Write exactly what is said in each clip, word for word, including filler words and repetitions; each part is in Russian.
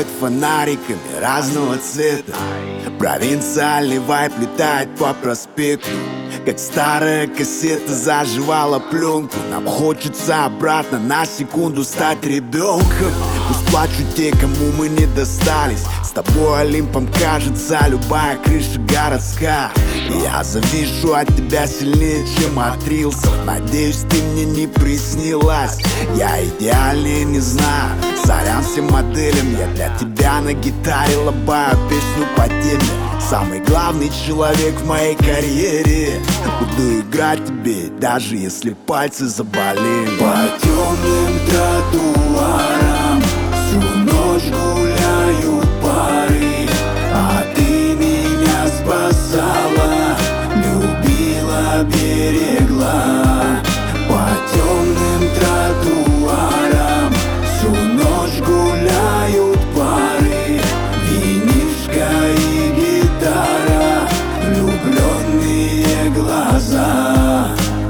сверкают фонариками разного цвета. Провинциальный вайб летает по проспекту, как старая кассета заживала пленку. Нам хочется обратно на секунду стать ребенком. Пусть плачут те, кому мы не достались. С тобой Олимпом кажется любая крыша городская. И я завишу от тебя сильнее, чем от рилсов. Надеюсь, ты мне не приснилась. Я идеальнее не знаю. Сорян всем моделям, я для тебя на гитаре лобаю песню по теме. Самый главный человек в моей карьере. Буду играть тебе, даже если пальцы заболели. По темным тротуарам всю ночь гуляют пары, а ты меня спасала, любила, берегла. По темным тротуарам всю ночь гуляют пары, винишко и гитара, влюбленные глаза.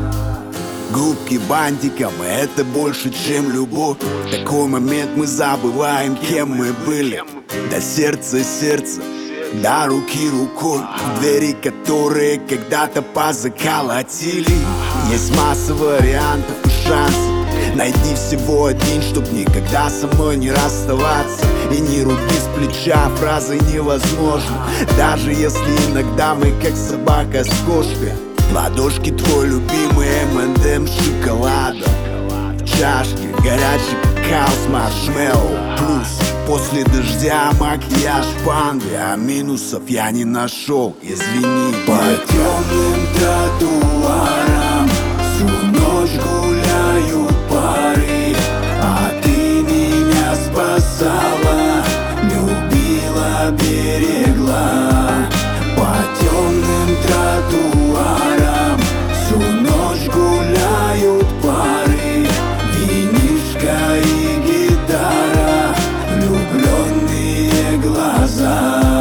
Губки бантиком, это больше, чем любовь. В такой момент мы забываем, кем мы были. До сердца сердце, до руки рукой. Двери, которые когда-то позаколотили. Есть масса вариантов и шансов. Найди всего один, чтоб никогда со мной не расставаться. И не руби с плеча фразы невозможно. Даже если иногда мы как собака с кошкой. Ладошки твой любимый эм энд эм с шоколадом. В чашке горячий какао с маршмеллоу. Плюс после дождя макияж панды. А минусов я не нашел, извини. По темным тротуарам всю ночь гуляют пары, а ты меня спасала, любила, берегла. По темным тротуарам всю ночь гуляют пары, винишко и гитара, влюбленные глаза.